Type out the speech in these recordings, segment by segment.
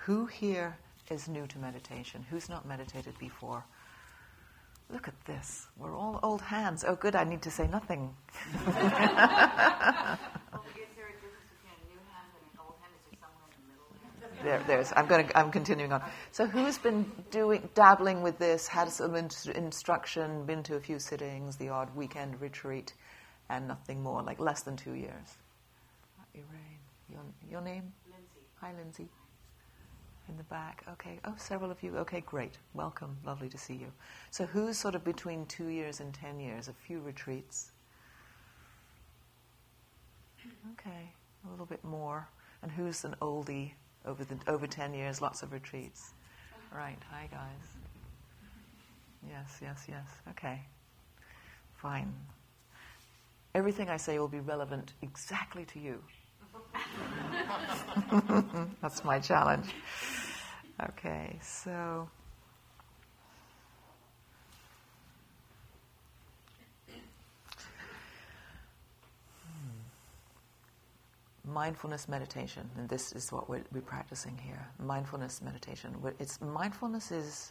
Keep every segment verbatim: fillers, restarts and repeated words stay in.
Who here is new to meditation? Who's not meditated before? Look at this. We're all old hands. Oh, good, I need to say nothing. Well, is there a difference between a new hand and an old hand? Is there somewhere in the middle there? There, there's. I'm going. To, I'm continuing on. So, who's been doing, dabbling with this? Had some in, instruction, been to a few sittings, the odd weekend retreat, and nothing more, like less than two years. Elaine, your, your name? Lindsay. Hi, Lindsay. In the back. Okay. Oh, several of you. Okay, great. Welcome. Lovely to see you. So, who's sort of between two years and ten years? A few retreats. Okay, a little bit more. And who's an oldie? Over the over ten years, lots of retreats. Right, hi guys. Yes, yes, yes. Okay. Fine. Everything I say will be relevant exactly to you. That's my challenge. Okay, so mindfulness meditation, and this is what we're, we're practicing here. Mindfulness meditation. It's mindfulness is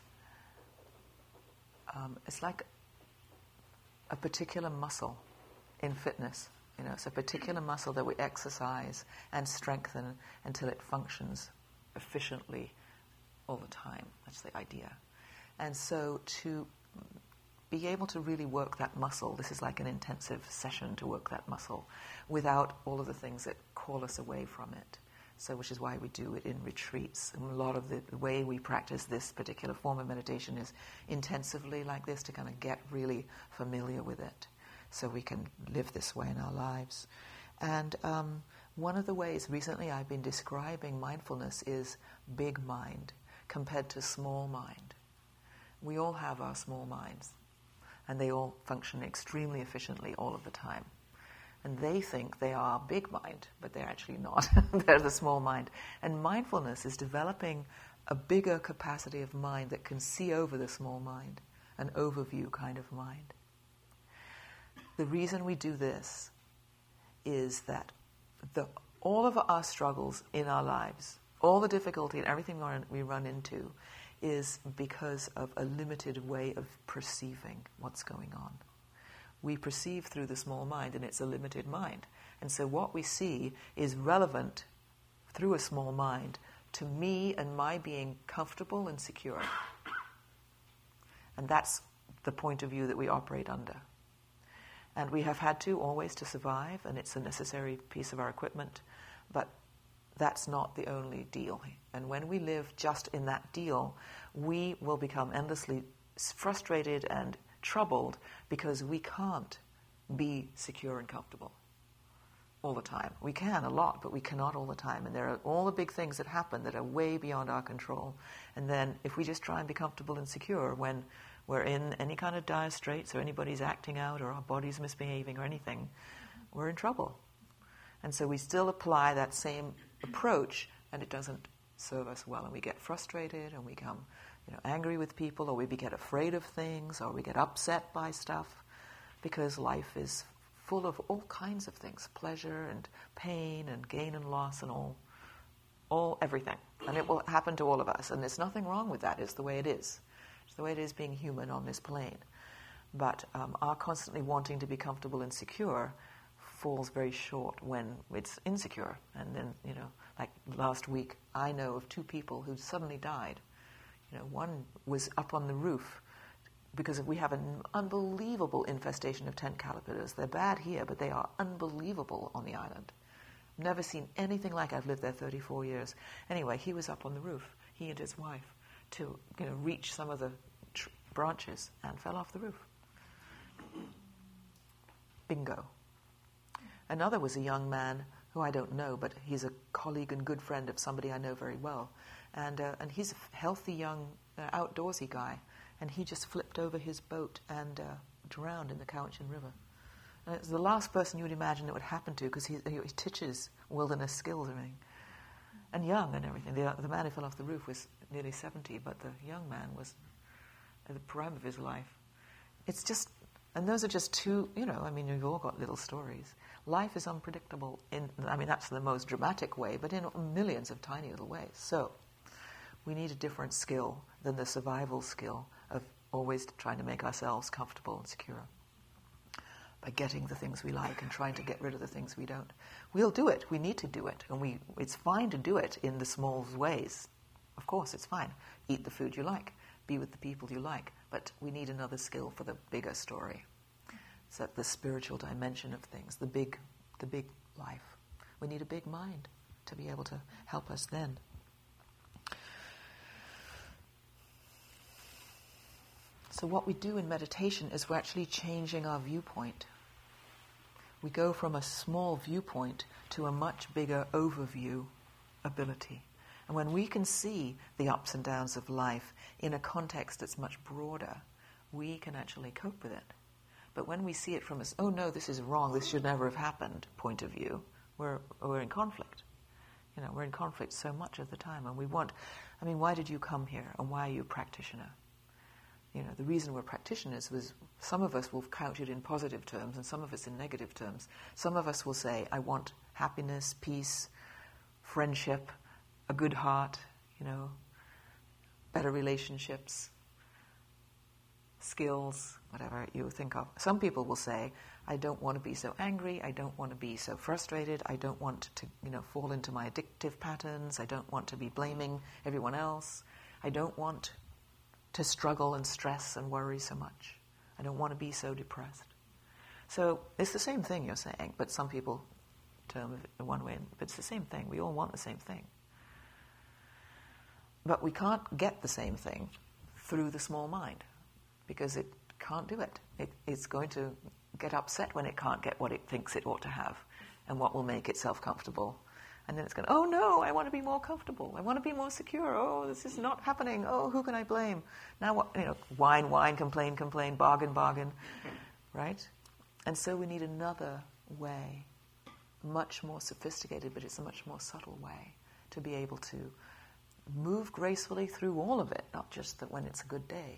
um, it's like a particular muscle in fitness. You know, it's a particular muscle that we exercise and strengthen until it functions efficiently all the time. That's the idea. And so to be able to really work that muscle, this is like an intensive session to work that muscle without all of the things that call us away from it. So which is why we do it in retreats. And a lot of the, the way we practice this particular form of meditation is intensively like this to kind of get really familiar with it so we can live this way in our lives. And um, one of the ways recently I've been describing mindfulness is big mind compared to small mind. We all have our small minds, and they all function extremely efficiently all of the time. And they think they are big mind, but they're actually not. They're the small mind. And mindfulness is developing a bigger capacity of mind that can see over the small mind, an overview kind of mind. The reason we do this is that the, all of our struggles in our lives, all the difficulty and everything we run into is because of a limited way of perceiving what's going on. We perceive through the small mind, and it's a limited mind. And so what we see is relevant through a small mind to me and my being comfortable and secure. And that's the point of view that we operate under. And we have had to always to survive, and it's a necessary piece of our equipment, but that's not the only deal. And when we live just in that deal, we will become endlessly frustrated and troubled because we can't be secure and comfortable all the time. We can a lot, but we cannot all the time. And there are all the big things that happen that are way beyond our control. And then if we just try and be comfortable and secure when we're in any kind of dire straits or anybody's acting out or our body's misbehaving or anything, we're in trouble. And so we still apply that same approach, and it doesn't serve us well. And we get frustrated, and we become you know, angry with people, or we get afraid of things, or we get upset by stuff, because life is full of all kinds of things, pleasure and pain and gain and loss and all, all everything. And it will happen to all of us. And there's nothing wrong with that. It's the way it is. It's the way it is being human on this plane. But um, our constantly wanting to be comfortable and secure falls very short when it's insecure. And then, you know, like last week, I know of two people who suddenly died. You know, one was up on the roof because we have an unbelievable infestation of tent caterpillars. They're bad here, but they are unbelievable on the island. Never seen anything like it. I've lived there thirty-four years. Anyway, he was up on the roof, he and his wife, to you know reach some of the tr- branches and fell off the roof. Bingo. Another was a young man who I don't know, but he's a colleague and good friend of somebody I know very well. And uh, and he's a healthy, young, uh, outdoorsy guy. And he just flipped over his boat and uh, drowned in the Cowichan River. And it's the last person you would imagine it would happen to, because he, he teaches wilderness skills and everything. And young and everything. The, the man who fell off the roof was nearly seventy, but the young man was at the prime of his life. It's just, and those are just two, you know, I mean, we've all got little stories. Life is unpredictable in, I mean, that's the most dramatic way, but in millions of tiny little ways. So, We need a different skill than the survival skill of always trying to make ourselves comfortable and secure by getting the things we like and trying to get rid of the things we don't. We'll do it. We need to do it. And we it's fine to do it in the small ways. Of course, it's fine. Eat the food you like. Be with the people you like. But we need another skill for the bigger story. So the spiritual dimension of things, the big, the big life. We need a big mind to be able to help us then. So what we do in meditation is we're actually changing our viewpoint. We go from a small viewpoint to a much bigger overview ability. And when we can see the ups and downs of life in a context that's much broader, we can actually cope with it. But when we see it from a, oh no, this is wrong, this should never have happened, point of view, we're, we're in conflict. You know, we're in conflict so much of the time. And we want, I mean, why did you come here? And why are you a practitioner? You know, the reason we're practitioners was some of us will couch it in positive terms and some of us in negative terms. Some of us will say, I want happiness, peace, friendship, a good heart, you know, better relationships, skills, whatever you think of. Some people will say, I don't want to be so angry, I don't want to be so frustrated, I don't want to, you know, fall into my addictive patterns, I don't want to be blaming everyone else, I don't want to struggle and stress and worry so much. I don't want to be so depressed. So it's the same thing you're saying, but some people term it in one way, but it's the same thing. We all want the same thing. But we can't get the same thing through the small mind because it can't do it. it. It's going to get upset when it can't get what it thinks it ought to have and what will make itself comfortable. And then it's going, oh no, I want to be more comfortable. I want to be more secure. Oh, this is not happening. Oh, who can I blame? Now what, you know, whine, whine, complain, complain, bargain, bargain, right? And so we need another way, much more sophisticated, but it's a much more subtle way to be able to move gracefully through all of it, not just that when it's a good day.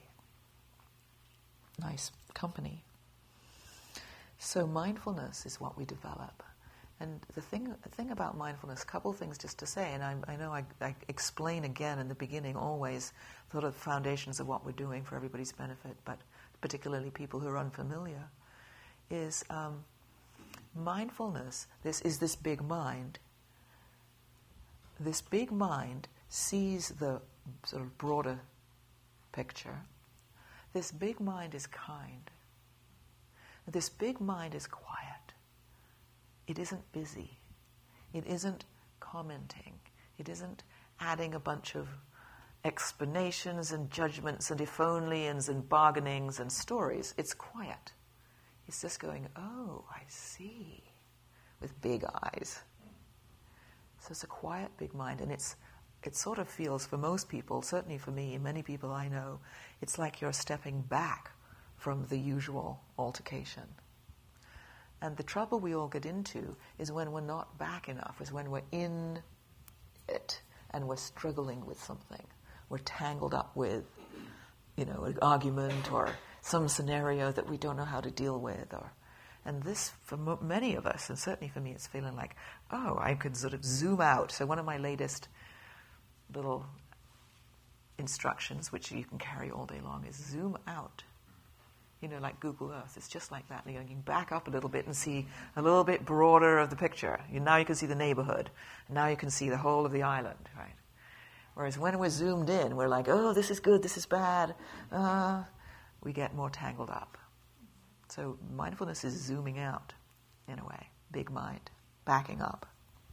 Nice company. So mindfulness is what we develop. And the thing, the thing about mindfulness, a couple of things just to say, and I, I know I, I explain again in the beginning always sort of foundations of what we're doing for everybody's benefit, but particularly people who are unfamiliar, is um, mindfulness, this is this big mind. This big mind sees the sort of broader picture. This big mind is kind. This big mind is quiet. It isn't busy. It isn't commenting. It isn't adding a bunch of explanations and judgments and if only's and bargainings and stories. It's quiet. It's just going, oh, I see, with big eyes. So it's a quiet big mind, and it's it sort of feels for most people, certainly for me, many people I know, it's like you're stepping back from the usual altercation. And the trouble we all get into is when we're not back enough, is when we're in it and we're struggling with something. We're tangled up with, you know, an argument or some scenario that we don't know how to deal with. Or, and this, for m- many of us, and certainly for me, it's feeling like, oh, I could sort of zoom out. So one of my latest little instructions, which you can carry all day long, is zoom out. You know, like Google Earth. It's just like that. You can back up a little bit and see a little bit broader of the picture. You, now you can see the neighborhood. Now you can see the whole of the island, right? Whereas when we're zoomed in, we're like, oh, this is good, this is bad. Uh, we get more tangled up. So mindfulness is zooming out, in a way. Big mind. Backing up.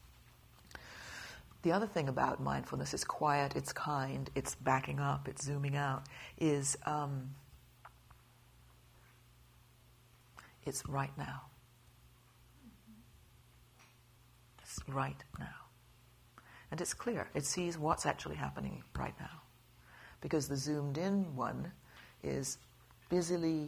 The other thing about mindfulness is quiet, it's kind, it's backing up, it's zooming out, is... Um, It's right now. It's right now. And it's clear. It sees what's actually happening right now. Because the zoomed in one is busily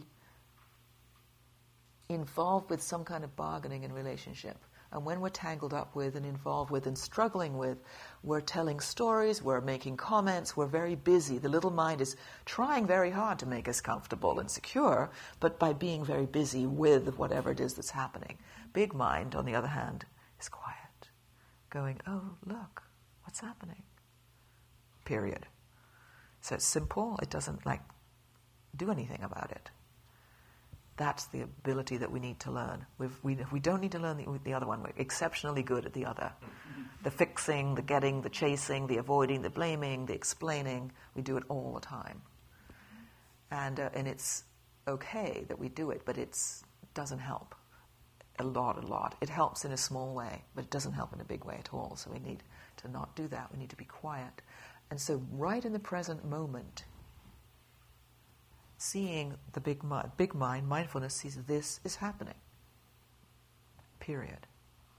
involved with some kind of bargaining in relationship. And when we're tangled up with and involved with and struggling with, we're telling stories, we're making comments, we're very busy. The little mind is trying very hard to make us comfortable and secure, but by being very busy with whatever it is that's happening. Big mind, on the other hand, is quiet, going, oh, look, what's happening? Period. So it's simple, it doesn't like do anything about it. That's the ability that we need to learn. We've, we we don't need to learn the, the other one. We're exceptionally good at the other. The fixing, the getting, the chasing, the avoiding, the blaming, the explaining. We do it all the time. And uh, and it's okay that we do it, but it doesn't help a lot, a lot. It helps in a small way, but it doesn't help in a big way at all. So we need to not do that. We need to be quiet. And so right in the present moment, seeing the big mind, big mind, mindfulness sees this is happening. Period.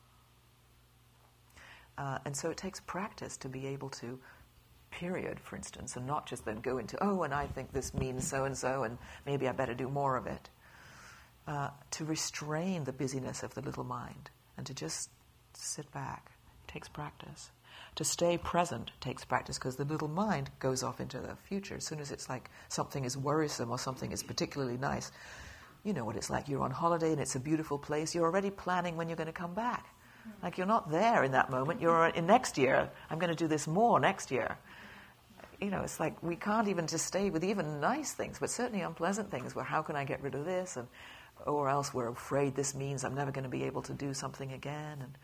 Uh, and so it takes practice to be able to, period, for instance, and not just then go into, oh, and I think this means so-and-so, and maybe I better do more of it. Uh, to restrain the busyness of the little mind and to just sit back. It takes practice. To stay present takes practice because the little mind goes off into the future. As soon as it's like something is worrisome or something is particularly nice, you know what it's like. You're on holiday and it's a beautiful place. You're already planning when you're going to come back. Like you're not there in that moment. You're in next year. I'm going to do this more next year. You know, it's like we can't even just stay with even nice things, but certainly unpleasant things where how can I get rid of this? And or else we're afraid this means I'm never going to be able to do something again. And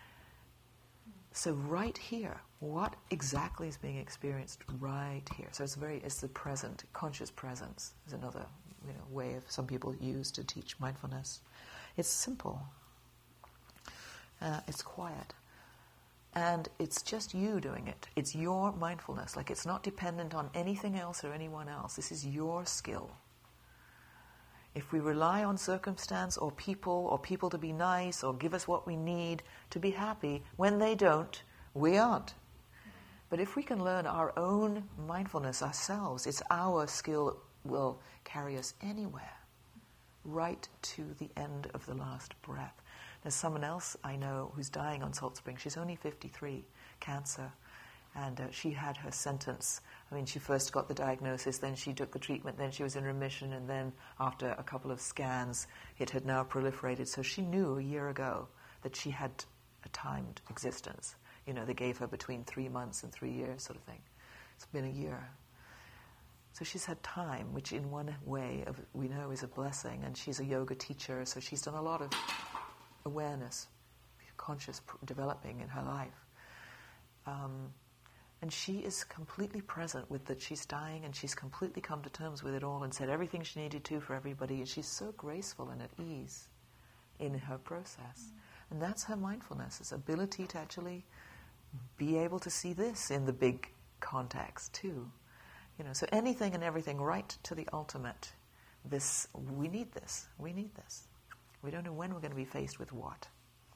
so right here, what exactly is being experienced right here? So it's very, it's the present, conscious presence is another you know, way of some people use to teach mindfulness. It's simple. Uh, it's quiet. And it's just you doing it. It's your mindfulness. Like it's not dependent on anything else or anyone else. This is your skill. If we rely on circumstance or people or people to be nice or give us what we need to be happy, when they don't, we aren't. But if we can learn our own mindfulness ourselves, it's our skill that will carry us anywhere, right to the end of the last breath. There's someone else I know who's dying on Salt Spring. She's only fifty-three, cancer. And uh, she had her sentence. I mean, she first got the diagnosis, then she took the treatment, then she was in remission, and then after a couple of scans, it had now proliferated. So she knew a year ago that she had a timed existence. You know, they gave her between three months and three years sort of thing. It's been a year. So she's had time, which in one way of, we know is a blessing, and she's a yoga teacher, so she's done a lot of awareness, conscious pr- developing in her life. Um, And she is completely present with that she's dying, and she's completely come to terms with it all and said everything she needed to for everybody, and she's so graceful and at ease in her process. Mm. And that's her mindfulness, its ability to actually be able to see this in the big context too. You know, so anything and everything right to the ultimate. This, we need this, we need this. We don't know when we're going to be faced with what.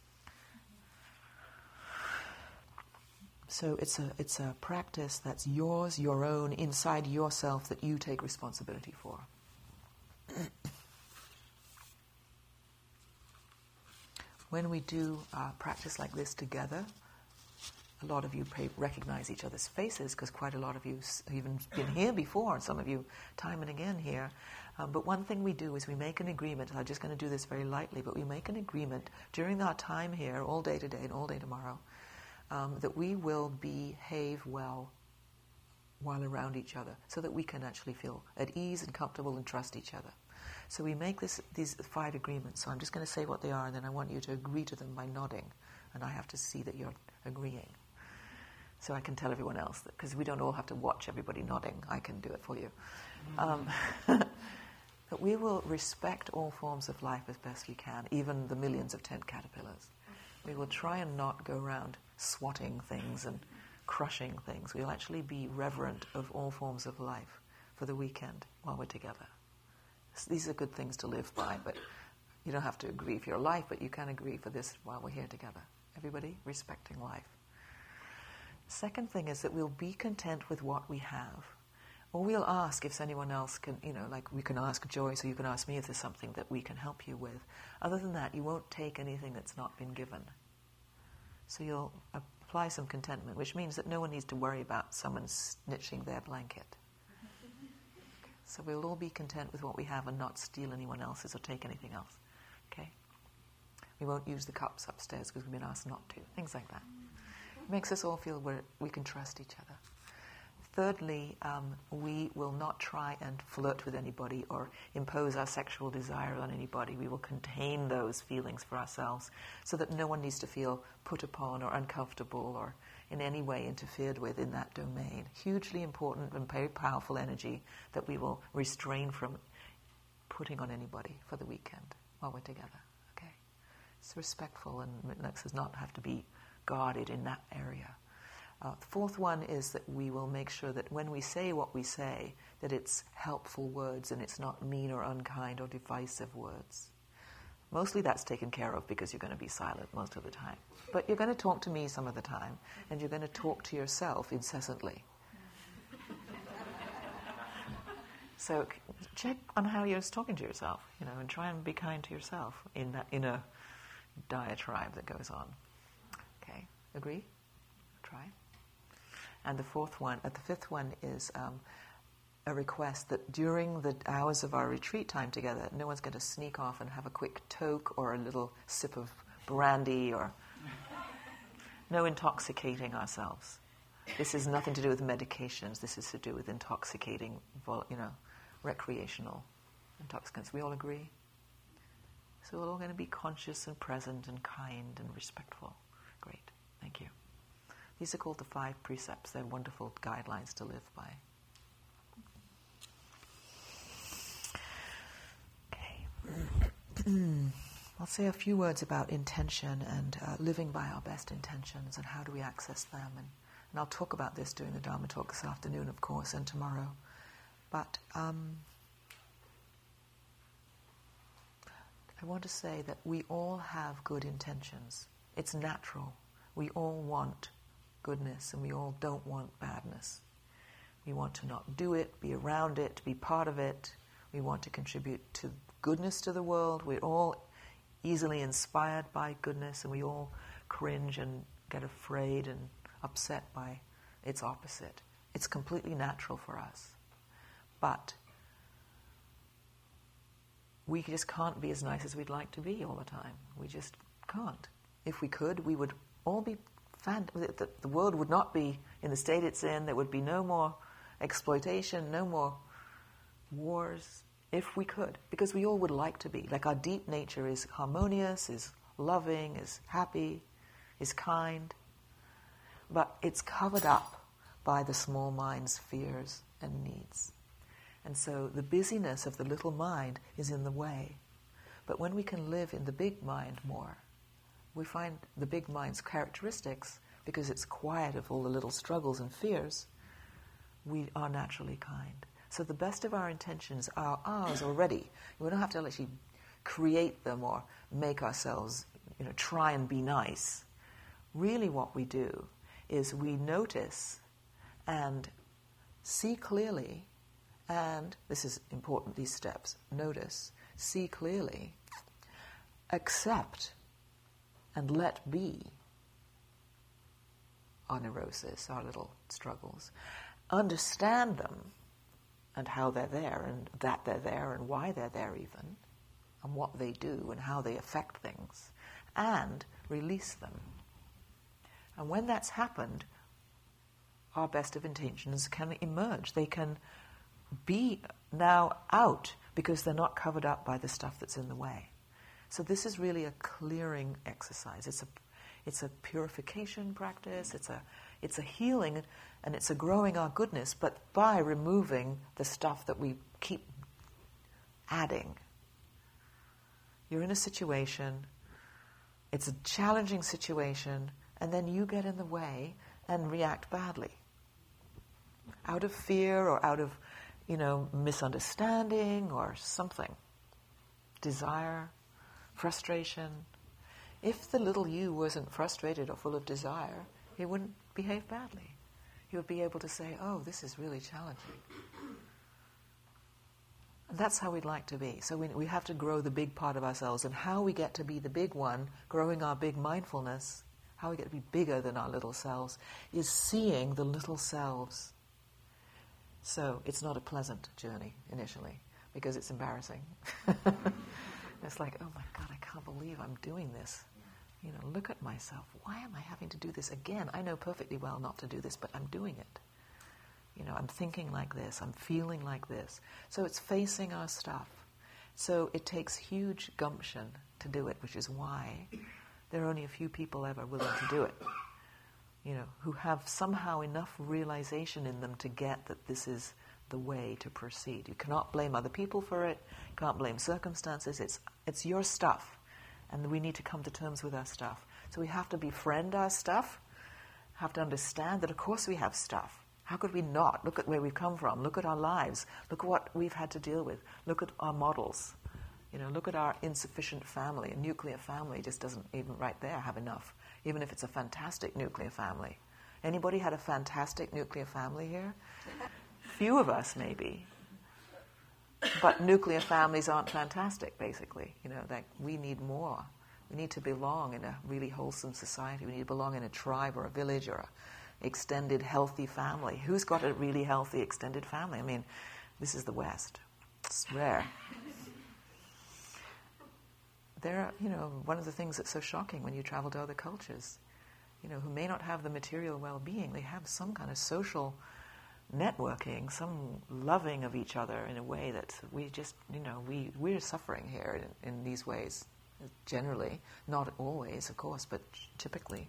So it's a it's a practice that's yours, your own, inside yourself that you take responsibility for. When we do uh, practice like this together, a lot of you pay, recognize each other's faces because quite a lot of you have even been here before, and some of you time and again here. Um, but one thing we do is we make an agreement. I'm just going to do this very lightly, but we make an agreement during our time here, all day today and all day tomorrow, Um, that we will behave well while around each other so that we can actually feel at ease and comfortable and trust each other. So we make this, these five agreements. So I'm just going to say what they are, and then I want you to agree to them by nodding. And I have to see that you're agreeing. So I can tell everyone else, because we don't all have to watch everybody nodding. I can do it for you. Um, that we will respect all forms of life as best we can, even the millions of tent caterpillars. We will try and not go around swatting things and crushing things. We'll actually be reverent of all forms of life for the weekend while we're together. These are good things to live by, but you don't have to agree for your life, but you can agree for this while we're here together. Everybody respecting life. Second thing is that we'll be content with what we have. Or we'll ask if anyone else can, you know, like we can ask Joyce, or you can ask me if there's something that we can help you with. Other than that, you won't take anything that's not been given. So you'll apply some contentment, which means that no one needs to worry about someone snitching their blanket. So we'll all be content with what we have and not steal anyone else's or take anything else. Okay? We won't use the cups upstairs because we've been asked not to. Things like that. It makes us all feel we're, we can trust each other. Thirdly, um, we will not try and flirt with anybody or impose our sexual desire on anybody. We will contain those feelings for ourselves so that no one needs to feel put upon or uncomfortable or in any way interfered with in that domain. Hugely important and very powerful energy that we will restrain from putting on anybody for the weekend while we're together. Okay? It's respectful and it does not have to be guarded in that area. Uh, the fourth one is that we will make sure that when we say what we say, that it's helpful words and it's not mean or unkind or divisive words. Mostly that's taken care of because you're going to be silent most of the time. But you're going to talk to me some of the time, and you're going to talk to yourself incessantly. So check on how you're talking to yourself, you know, and try and be kind to yourself in that inner diatribe that goes on. Okay, agree? Try. And the fourth one, uh, the fifth one is um, a request that during the hours of our retreat time together, no one's going to sneak off and have a quick toke or a little sip of brandy or no intoxicating ourselves. This has nothing to do with medications. This is to do with intoxicating, you know, recreational intoxicants. We all agree? So we're all going to be conscious and present and kind and respectful. Great. Thank you. These are called the five precepts. They're wonderful guidelines to live by. Okay. I'll say a few words about intention and uh, living by our best intentions and how do we access them. And, and I'll talk about this during the Dharma talk this afternoon, of course, and tomorrow. But um, I want to say that we all have good intentions. It's natural. We all want goodness, and we all don't want badness. We want to not do it, be around it, be part of it. We want to contribute to goodness to the world. We're all easily inspired by goodness, and we all cringe and get afraid and upset by its opposite. It's completely natural for us. But we just can't be as nice as we'd like to be all the time. We just can't. If we could, we would all be The, the world would not be in the state it's in. There would be no more exploitation, no more wars, if we could, because we all would like to be. Like our deep nature is harmonious, is loving, is happy, is kind, but it's covered up by the small mind's fears and needs. And so the busyness of the little mind is in the way. But when we can live in the big mind more, we find the big mind's characteristics, because it's quiet of all the little struggles and fears, we are naturally kind. So the best of our intentions are ours already. We don't have to actually create them or make ourselves, you know, try and be nice. Really what we do is we notice and see clearly, and this is important, these steps, notice, see clearly, accept and let be our neurosis, our little struggles. Understand them and how they're there and that they're there and why they're there even, and what they do and how they affect things, and release them. And when that's happened, our best of intentions can emerge. They can be now out because they're not covered up by the stuff that's in the way. So this is really a clearing exercise. It's a, it's a purification practice. It's a, it's a healing, and it's a growing our goodness, but by removing the stuff that we keep adding. You're in a situation, it's a challenging situation, and then you get in the way and react badly. Out of fear or out of, you know, misunderstanding or something. Desire, frustration. If the little you wasn't frustrated or full of desire, he wouldn't behave badly. He would be able to say, oh, this is really challenging. And that's how we'd like to be. So we, we have to grow the big part of ourselves. And how we get to be the big one, growing our big mindfulness, how we get to be bigger than our little selves, is seeing the little selves. So it's not a pleasant journey initially, because it's embarrassing. It's like, oh my God, I can't believe I'm doing this. You know, look at myself. Why am I having to do this again? I know perfectly well not to do this, but I'm doing it. You know, I'm thinking like this, I'm feeling like this. So it's facing our stuff. So it takes huge gumption to do it, which is why there are only a few people ever willing to do it. You know, who have somehow enough realization in them to get that this is the way to proceed. You cannot blame other people for it, you can't blame circumstances, it's it's your stuff. And we need to come to terms with our stuff. So we have to befriend our stuff, have to understand that of course we have stuff. How could we not? Look at where we've come from, look at our lives, look at what we've had to deal with, look at our models. You know, look at our insufficient family. A nuclear family just doesn't even right there have enough, even if it's a fantastic nuclear family. Anybody had a fantastic nuclear family here? Few of us, maybe. But nuclear families aren't fantastic, basically. You know, like we need more. We need to belong in a really wholesome society. We need to belong in a tribe or a village or a extended, healthy family. Who's got a really healthy, extended family? I mean, this is the West. It's rare. There are, you know, one of the things that's so shocking when you travel to other cultures, you know, who may not have the material well-being, they have some kind of social networking, some loving of each other in a way that we just, you know, we, we're suffering here in, in these ways, generally. Not always, of course, but typically.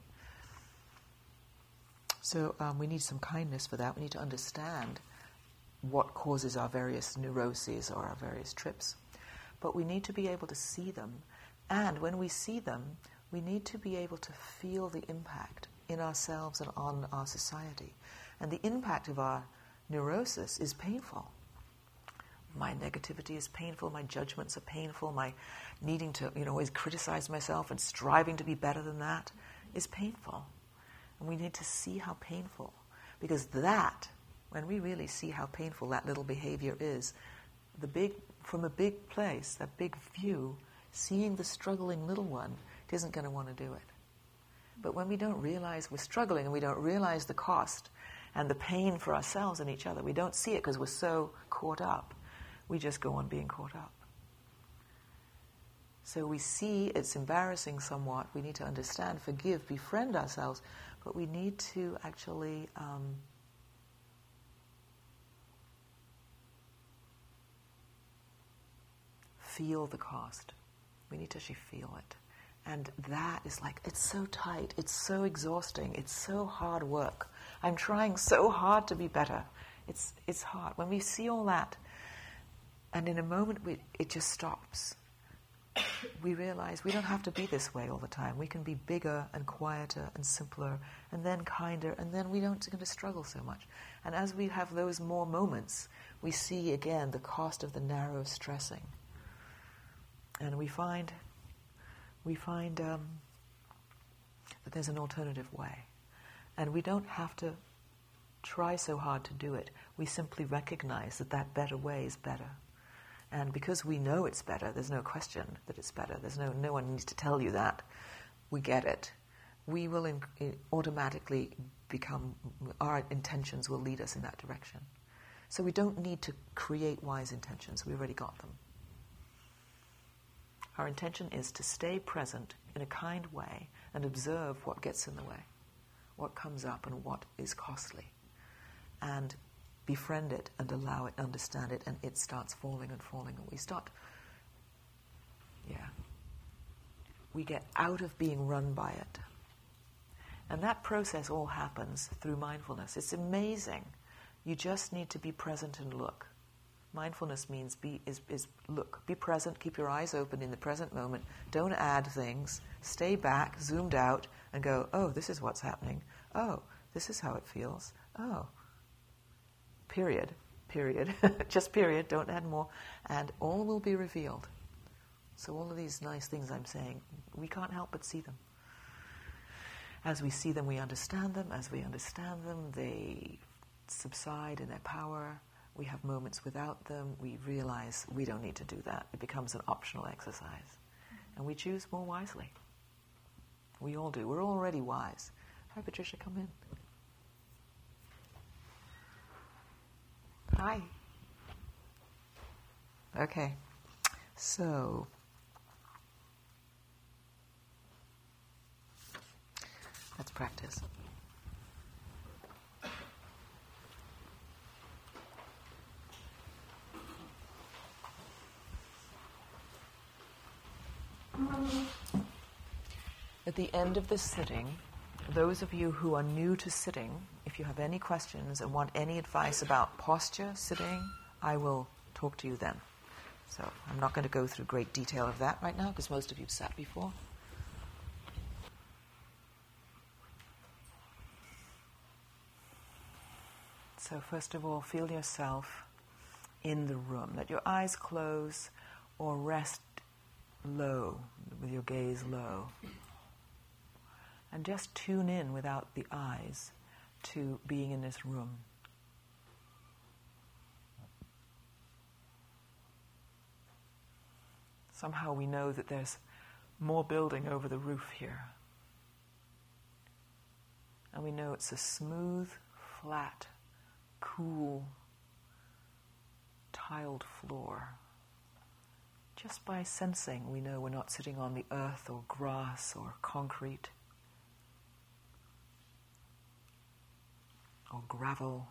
So um, we need some kindness for that. We need to understand what causes our various neuroses or our various trips. But we need to be able to see them. And when we see them, we need to be able to feel the impact in ourselves and on our society. And the impact of our neurosis is painful. My negativity is painful, my judgments are painful, my needing to, you know, always criticize myself and striving to be better than that is painful. And we need to see how painful, because that, when we really see how painful that little behavior is, the big, from a big place, that big view, seeing the struggling little one isn't going to want to do it. But when we don't realize we're struggling and we don't realize the cost and the pain for ourselves and each other, we don't see it because we're so caught up. We just go on being caught up. So we see it's embarrassing somewhat. We need to understand, forgive, befriend ourselves, but we need to actually um, feel the cost. We need to actually feel it. And that is like, it's so tight, it's so exhausting, it's so hard work. I'm trying so hard to be better. It's it's hard. When we see all that, and in a moment we, it just stops, we realize we don't have to be this way all the time. We can be bigger and quieter and simpler and then kinder, and then we don't going to struggle so much. And as we have those more moments, we see again the cost of the narrow stressing. And we find we find um, that there's an alternative way. And we don't have to try so hard to do it. We simply recognize that that better way is better. And because we know it's better, there's no question that it's better. There's no, no one needs to tell you that. We get it. We will in, in automatically become, our intentions will lead us in that direction. So we don't need to create wise intentions. We already got them. Our intention is to stay present in a kind way and observe what gets in the way, what comes up and what is costly, and befriend it and allow it, understand it, and it starts falling and falling, and we start, yeah, we get out of being run by it. And that process all happens through mindfulness. It's amazing. You just need to be present and look. Mindfulness means be is, is look, be present, keep your eyes open in the present moment, don't add things, stay back, zoomed out, and go, oh, this is what's happening, oh, this is how it feels, oh, period, period, just period, don't add more, and all will be revealed. So all of these nice things I'm saying, we can't help but see them. As we see them, we understand them, as we understand them, they subside in their power. We have moments without them. We realize we don't need to do that. It becomes an optional exercise. And we choose more wisely. We all do. We're already wise. Hi, Patricia, come in. Hi. Okay. So, let's practice. At the end of this sitting, those of you who are new to sitting, if you have any questions and want any advice about posture, sitting, I will talk to you then. So I'm not going to go through great detail of that right now because most of you have sat before. So first of all, feel yourself in the room. Let your eyes close or rest low, with your gaze low. And just tune in without the eyes to being in this room. Somehow we know that there's more building over the roof here. And we know it's a smooth, flat, cool, tiled floor. Just by sensing, we know we're not sitting on the earth or grass or concrete or gravel.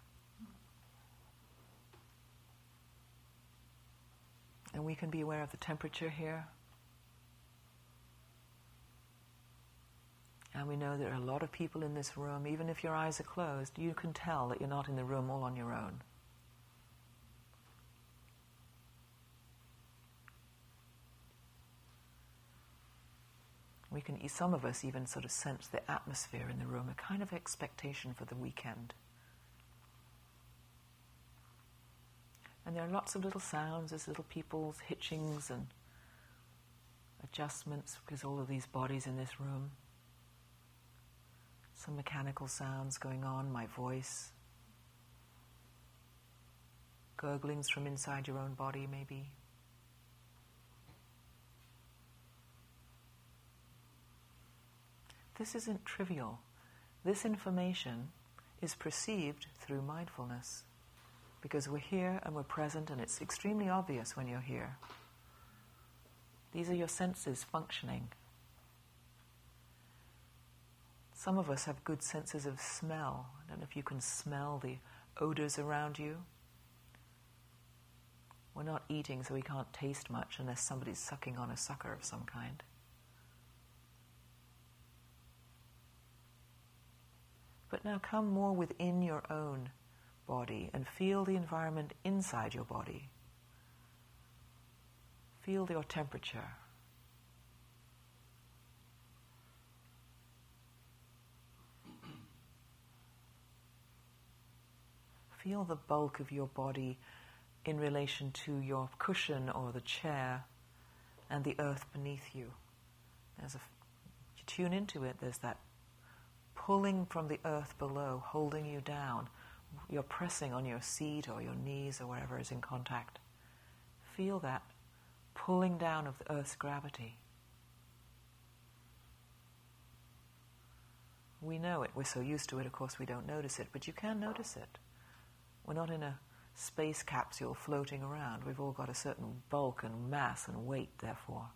And we can be aware of the temperature here. And we know there are a lot of people in this room. Even if your eyes are closed, you can tell that you're not in the room all on your own. We can, some of us even sort of sense the atmosphere in the room, a kind of expectation for the weekend. And there are lots of little sounds, there's little people's hitchings and adjustments, because all of these bodies in this room. Some mechanical sounds going on, my voice. Gurglings from inside your own body, maybe. This isn't trivial. This information is perceived through mindfulness. Because we're here and we're present, and it's extremely obvious when you're here. These are your senses functioning. Some of us have good senses of smell. I don't know if you can smell the odors around you. We're not eating, so we can't taste much unless somebody's sucking on a sucker of some kind. But now come more within your own body and feel the environment inside your body. Feel your temperature. Feel the bulk of your body in relation to your cushion or the chair and the earth beneath you. There's a, you tune into it, there's that pulling from the earth below, holding you down. You're pressing on your seat or your knees or wherever is in contact. Feel that pulling down of the earth's gravity. We know it. We're so used to it, of course, we don't notice it, but you can notice it. We're not in a space capsule floating around. We've all got a certain bulk and mass and weight, therefore.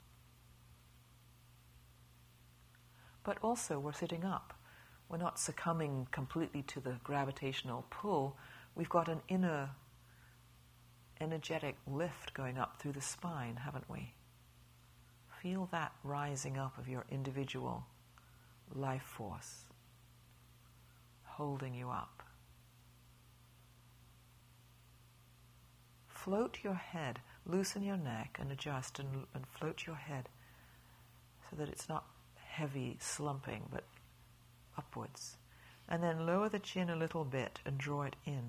But also, we're sitting up. We're not succumbing completely to the gravitational pull. We've got an inner energetic lift going up through the spine, haven't we? Feel that rising up of your individual life force, holding you up. Float your head, loosen your neck and adjust and, and float your head so that it's not heavy, slumping, but upwards. And then lower the chin a little bit and draw it in.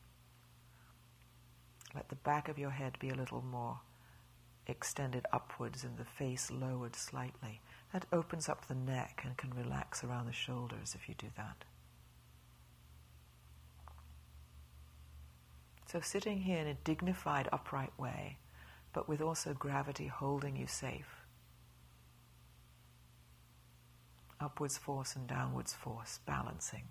Let the back of your head be a little more extended upwards and the face lowered slightly. That opens up the neck and can relax around the shoulders if you do that. So sitting here in a dignified, upright way, but with also gravity holding you safe. Upwards force and downwards force, balancing.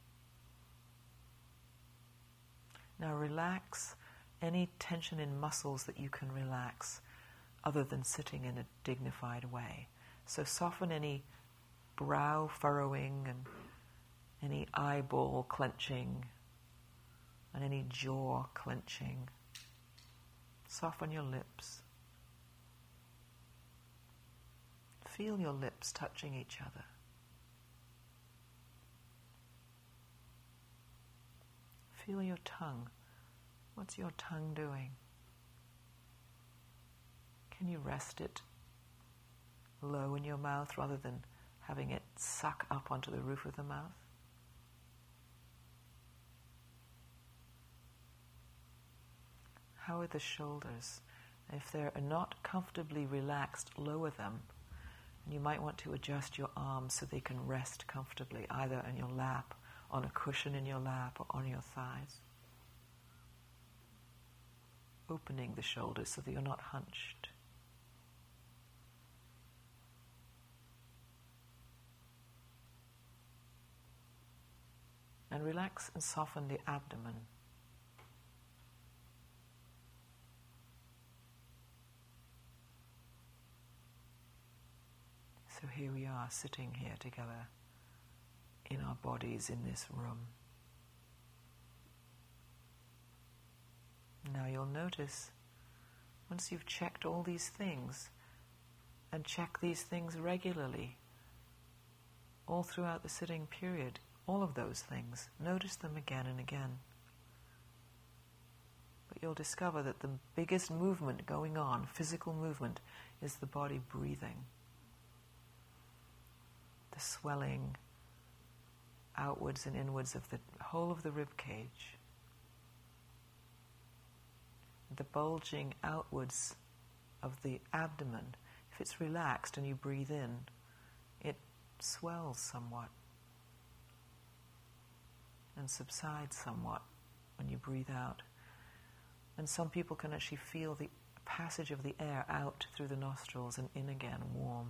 Now relax any tension in muscles that you can relax other than sitting in a dignified way. So soften any brow furrowing and any eyeball clenching and any jaw clenching. Soften your lips. feel your lips touching each other. Feel your tongue. What's your tongue doing? Can you rest it low in your mouth rather than having it suck up onto the roof of the mouth? How are the shoulders? If they're not comfortably relaxed, lower them. And you might want to adjust your arms so they can rest comfortably, either in your lap, on a cushion in your lap, or on your thighs. Opening the shoulders so that you're not hunched. And relax and soften the abdomen. So here we are, sitting here together in our bodies in this room. Now you'll notice, once you've checked all these things, and check these things regularly, all throughout the sitting period, all of those things, notice them again and again. But you'll discover that the biggest movement going on, physical movement, is the body breathing. The swelling outwards and inwards of the whole of the rib cage. The bulging outwards of the abdomen. If it's relaxed and you breathe in, it swells somewhat and subsides somewhat when you breathe out. And some people can actually feel the passage of the air out through the nostrils and in again, warm.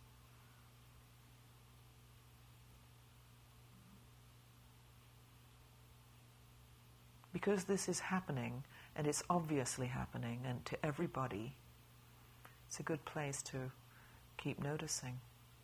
Because this is happening, and it's obviously happening, and to everybody, it's a good place to keep noticing.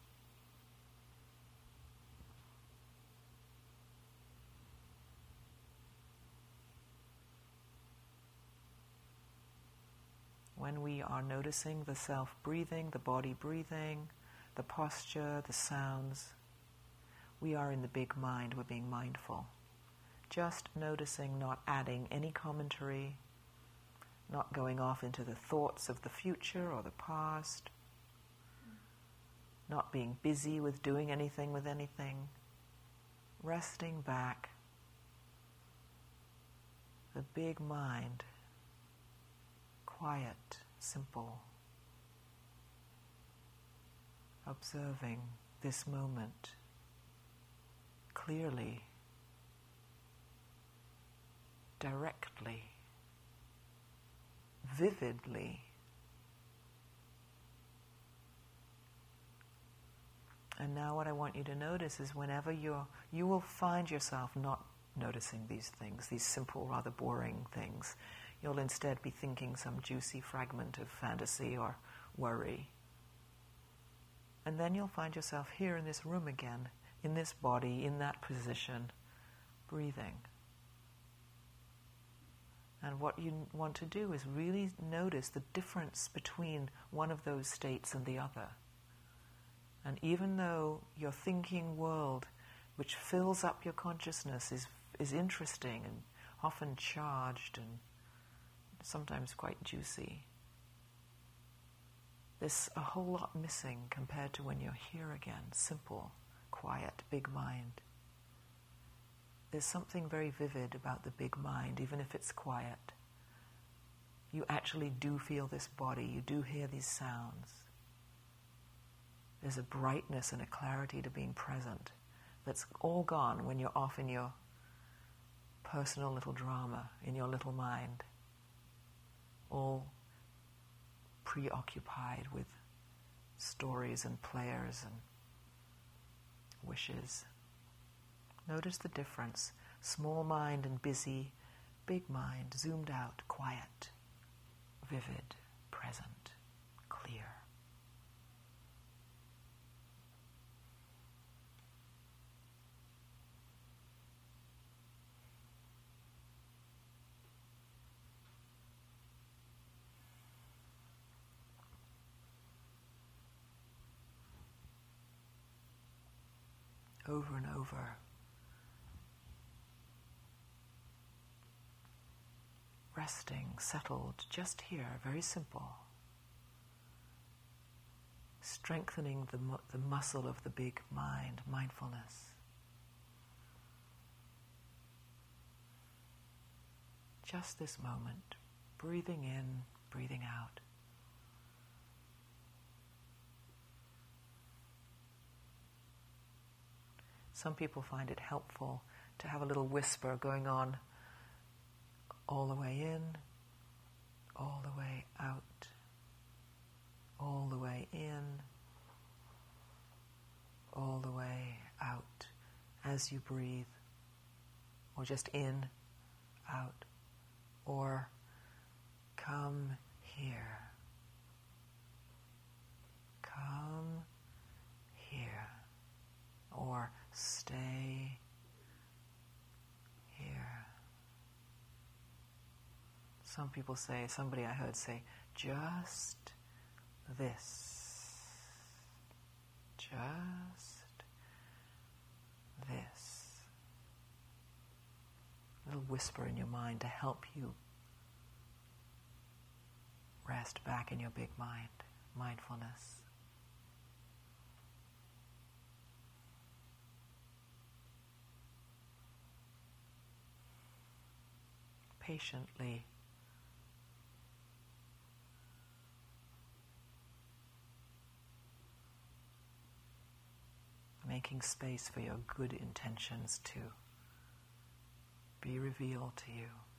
When we are noticing the self-breathing, the body breathing, the posture, the sounds, we are in the big mind, we're being mindful. Just noticing, not adding any commentary, not going off into the thoughts of the future or the past, not being busy with doing anything with anything, resting back, the big mind, quiet, simple, observing this moment clearly, directly, vividly. And now what I want you to notice is whenever you're, you will find yourself not noticing these things, these simple, rather boring things. You'll instead be thinking some juicy fragment of fantasy or worry. And then you'll find yourself here in this room again, in this body, in that position, breathing. And what you want to do is really notice the difference between one of those states and the other. And even though your thinking world, which fills up your consciousness, is is interesting and often charged and sometimes quite juicy, there's a whole lot missing compared to when you're here again, simple, quiet, big mind. There's something very vivid about the big mind, even if it's quiet. You actually do feel this body, you do hear these sounds. There's a brightness and a clarity to being present that's all gone when you're off in your personal little drama, in your little mind, all preoccupied with stories and players and wishes. Notice the difference. Small mind and busy, big mind, zoomed out, quiet, vivid, present, clear. over and over. Resting, settled, just here, very simple. Strengthening the, mu- the muscle of the big mind, mindfulness. Just this moment, breathing in, breathing out. Some people find it helpful to have a little whisper going on all the way in, all the way out, all the way in, all the way out as you breathe, or just in, out, or come here, come here, or stay here. Some people say, somebody I heard say, just this, just this. A little whisper in your mind to help you rest back in your big mind, mindfulness. Patiently making space for your good intentions to be revealed to you.